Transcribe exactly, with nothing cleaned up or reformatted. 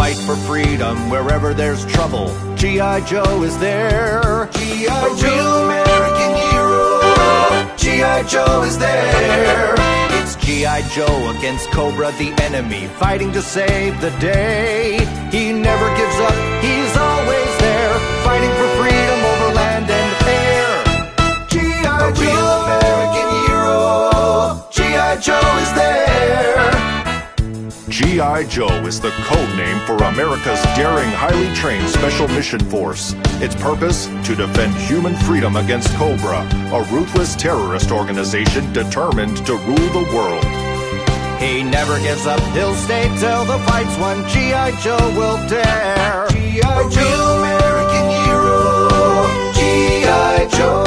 fight for freedom wherever there's trouble. G I. Joe is there. G I. Joe, a real American hero. G I. Joe is there. It's G I. Joe against Cobra, the enemy, fighting to save the day. He never gives up, he's always there, fighting for freedom over land and air. G I. A real American hero. G I. Joe is there. G I. Joe is the code name for America's daring, highly trained Special Mission Force. Its purpose? To defend human freedom against Cobra, a ruthless terrorist organization determined to rule the world. He never gives up, he'll stay till the fight's won. G I. Joe will dare. G I. Joe, a real American hero. G I. Joe.